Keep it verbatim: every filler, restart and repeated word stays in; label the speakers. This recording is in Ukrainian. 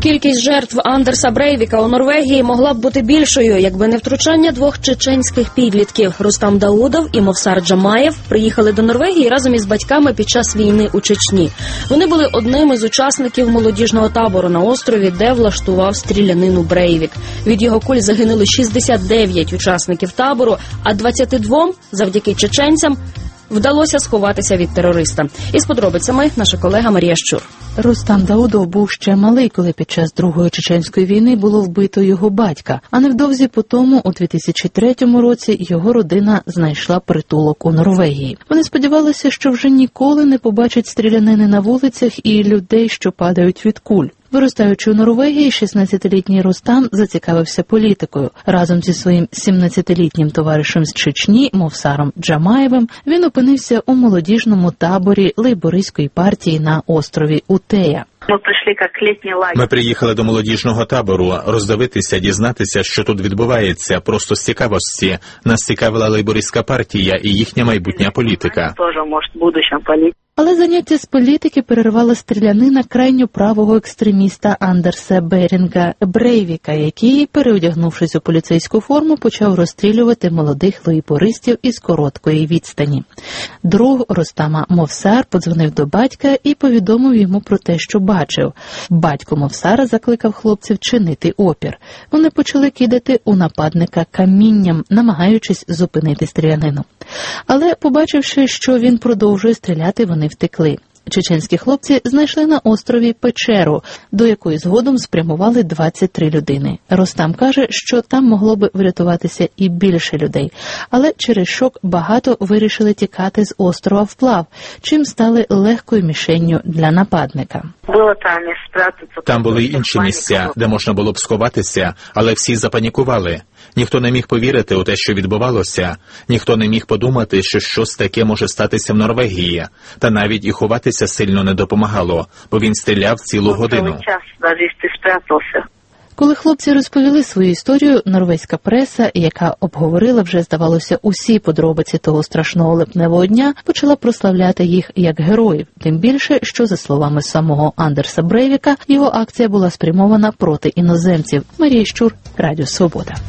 Speaker 1: Кількість жертв Андерса Брейвіка у Норвегії могла б бути більшою, якби не втручання двох чеченських підлітків. Рустам Даудов і Мовсар Джамаєв приїхали до Норвегії разом із батьками під час війни у Чечні. Вони були одним із учасників молодіжного табору на острові, де влаштував стрілянину Брейвік. Від його куль загинули шістдесят дев'ять учасників табору, а двадцяти двом, завдяки чеченцям, вдалося сховатися від терориста. Із подробицями наша колега Марія Щур.
Speaker 2: Рустам Даудов був ще малий, коли під час Другої чеченської війни було вбито його батька. А невдовзі по тому, у дві тисячі третьому році, його родина знайшла притулок у Норвегії. Вони сподівалися, що вже ніколи не побачать стрілянини на вулицях і людей, що падають від куль. Виростаючи у Норвегії, шістнадцятилітній Рустам зацікавився політикою. Разом зі своїм сімнадцятилітнім товаришем з Чечні, Мовсаром Джамаєвим, він опинився у молодіжному таборі лейбористської партії на острові Утея.
Speaker 3: Ми прийшли як літній лагерь.
Speaker 4: Ми приїхали до молодіжного табору роздивитися, дізнатися, що тут відбувається, просто з цікавості. Нас цікавила лейбористська партія і їхня майбутня політика.
Speaker 3: Теж, може, будуща політика.
Speaker 2: Але заняття з політики перервала стрілянина крайньо правого екстреміста Андерса Берінга Брейвіка, який, переодягнувшись у поліцейську форму, почав розстрілювати молодих лейбористів із короткої відстані. Друг Рустама Мовсар подзвонив до батька і повідомив йому про те, що бачив. Батько Мовсара закликав хлопців чинити опір. Вони почали кидати у нападника камінням, намагаючись зупинити стрілянину. Але, побачивши, що він продовжує стріляти, вони втекли. Чеченські хлопці знайшли на острові печеру, до якої згодом спрямували двадцять три людини. Рустам каже, що там могло би врятуватися і більше людей. Але через шок багато вирішили тікати з острова вплав, чим стали легкою мішенню для нападника.
Speaker 4: Там були й інші місця, де можна було б сховатися, але всі запанікували. Ніхто не міг повірити у те, що відбувалося. Ніхто не міг подумати, що щось таке може статися в Норвегії. Та навіть і ховатися сильно не допомагало, бо він стріляв цілу годину.
Speaker 2: Коли хлопці розповіли свою історію, норвезька преса, яка обговорила вже, здавалося, усі подробиці того страшного липневого дня, почала прославляти їх як героїв. Тим більше, що, за словами самого Андерса Брейвіка, його акція була спрямована проти іноземців. Марія Щур, Радіо Свобода.